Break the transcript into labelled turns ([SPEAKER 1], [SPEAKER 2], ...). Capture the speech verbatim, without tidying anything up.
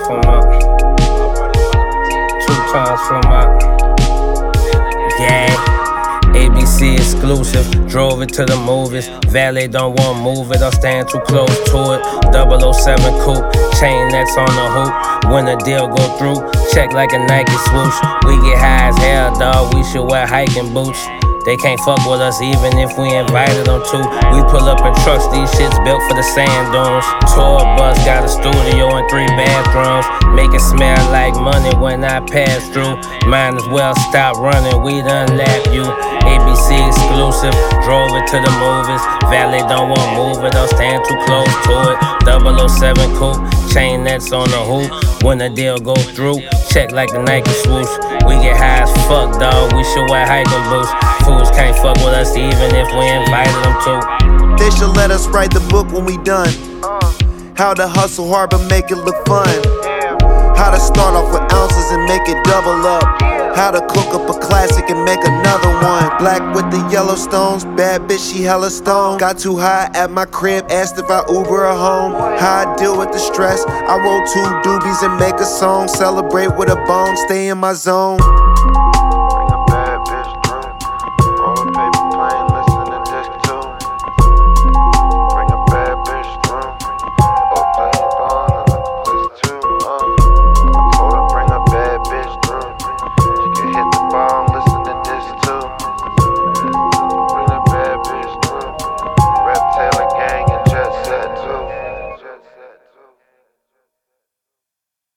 [SPEAKER 1] from up. Two times from up. Yeah. A B C exclusive, drove it to the movies. Valet don't want to move it, I'm staying too close to it. double oh seven coupe, chain that's on the hoop. When the deal go through, check like a Nike swoosh. We get high as hell, dawg, we should wear hiking boots. They can't fuck with us even if we invited them to. We pull up in trucks, these shits built for the sand dunes. Tour bus, got a studio and three bathrooms. Make it smell like money when I pass through. Might as well stop running, we done lap you. A B C exclusive, drove it to the movies. Valet don't want to move it, I'm staying too close to it. double oh seven coupe, chain that's on the hoop. When the deal go through, check like the Nike swoosh. We get high as fuck, dawg, we should wear hiking boots. Fools can't fuck with us even if we invited them to.
[SPEAKER 2] They should let us write the book when we done. How to hustle hard but make it look fun. How to start off with ounces and make it double up. How to cook up a classic and make another one. Black with the Yellowstones, bad bitch, she hella stone. Got too high at my crib, asked if I Uber her home. How I deal with the stress, I roll two doobies and make a song. Celebrate with a bone, stay in my zone.